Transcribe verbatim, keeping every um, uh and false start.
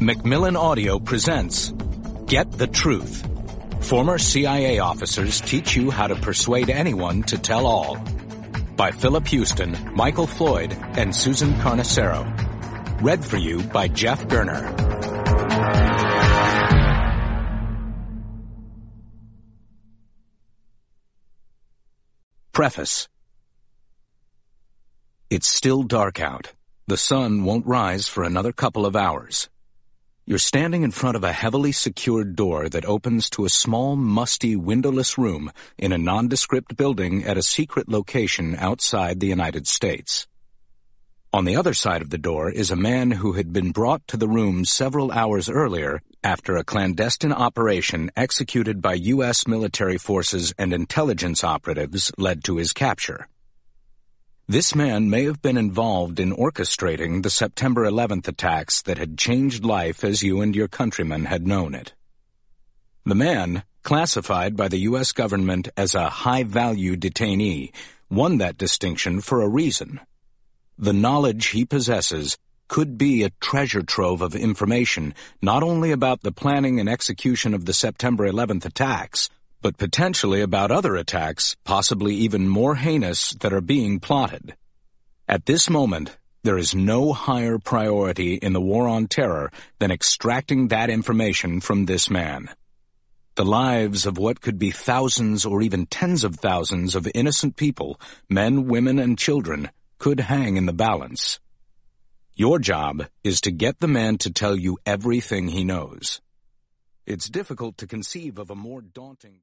Macmillan Audio presents Get the Truth. Former C I A officers teach you how to persuade anyone to tell all. By Philip Houston, Michael Floyd, and Susan Carnicero. Read for you by Jeff Gerner. Preface. It's still dark out. The sun won't rise for another couple of hours. You're standing in front of a heavily secured door that opens to a small, musty, windowless room in a nondescript building at a secret location outside the United States. On the other side of the door is a man who had been brought to the room several hours earlier after a clandestine operation executed by U S military forces and intelligence operatives led to his capture. This man may have been involved in orchestrating the September eleventh attacks that had changed life as you and your countrymen had known it. The man, classified by the U S government as a high-value detainee, won that distinction for a reason. The knowledge he possesses could be a treasure trove of information not only about the planning and execution of the September eleventh attacks, but potentially about other attacks, possibly even more heinous, that are being plotted. At this moment, there is no higher priority in the war on terror than extracting that information from this man. The lives of what could be thousands or even tens of thousands of innocent people, men, women, and children, could hang in the balance. Your job is to get the man to tell you everything he knows. It's difficult to conceive of a more daunting...